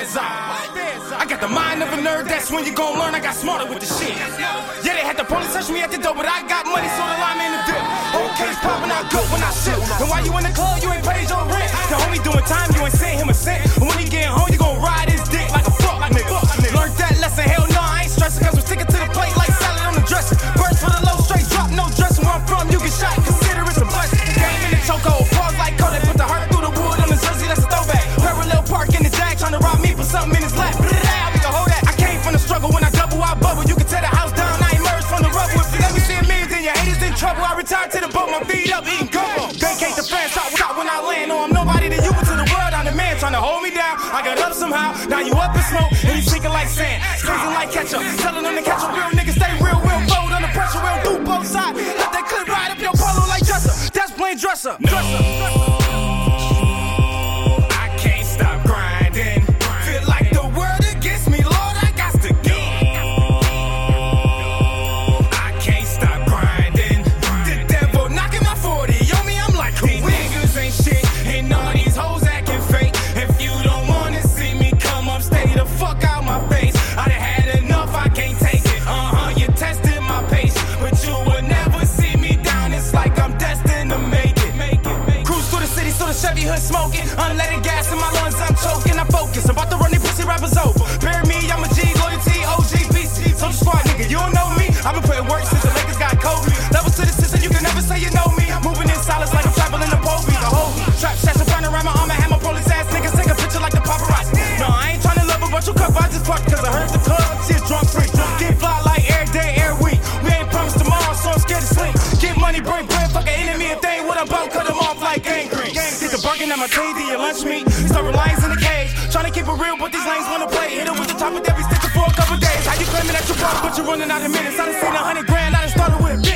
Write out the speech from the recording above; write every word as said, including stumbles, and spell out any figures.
bears on. I got the mind of a nerd, that's when you gon' learn I got smarter with the shit. Yeah, they had the police touch me at the door, but I got money, so the line in the dip. Okay, poppin' out good when I sip. And while you in the club, you ain't paid your rent. The homie doing time, you ain't sent him a cent. And when he getting home, you gon' ride his dick like a fuck nigga. Learned that lesson, hell no, I ain't stressing, cause we sticking to the plate like salad on the dressing. Birds for the low, straight drop, no dressing. Where I'm from, you get shot, consider it's a blessing. Game in the chokehold, pause like Kodak, put the heart through the wood on the jersey, that's a throwback. Parallel park in the jag, trying to rob me for something in his lap. I be the hold that. I came from the struggle when I double, I bubble. You can tear the house down, I emerged from the rubble. If you let me see a million, then your haters in trouble. I retired to the boat, my feet up, eating gumbo. Vacate the fans, shot when I land. No, I'm nobody to you, but to the world, I'm the man trying to hold me down. I got up somehow, now you up in smoke, and you sinking like sand, squeezing like ketchup. Telling them to catch a real nigga, stay real, real bold under pressure, real do both sides. Let that clip ride up your polo like dresser. That's plain dresser. No, dresser. I can't stop grinding. Feel like the world against me, Lord, I got to go. I can't stop grinding. The devil knocking my forty on me, I'm like, these niggas ain't shit, and all these hoes acting fake. If you don't wanna see me come up, stay the fuck out my face. I done had enough, I can't take it. Uh-huh, you tested my pace, but you will never see me down. It's like I'm destined to make it. Make it, make it. Cruise through the city, so the Chevy hood smoking. Unleaded gas in my lungs, I'm choking. I focus, I'm about to run these pussy rappers over. Bury me, I'm a G, loyalty, O G, B C. Soldier Squad, nigga, you don't know me. I've been putting work since the Lakers got Kobe. Levels to the system, you can never say you know me. Moving in silence like I'm traveling to Pope. The whole trap session, running around my arm, I have my police ass niggas take a picture like the paparazzi. No, I ain't trying to love her, but you cup, I just fucked cause I heard the club. She is drunk free. Get fly like every day, every week. We ain't promised tomorrow, so I'm scared to sleep. Get money, break bread, fuck an enemy. If they ain't what I'm about, cut them off like gangrene. Get the bargain at my teeth, do your lunch meat. Start reliance in the cage. Trying to keep it real, but these lanes wanna play. Hit it with the top of every sticker for a couple days. How you claiming that you broke, but you're running out of minutes? I done seen a hundred grand, I done started with a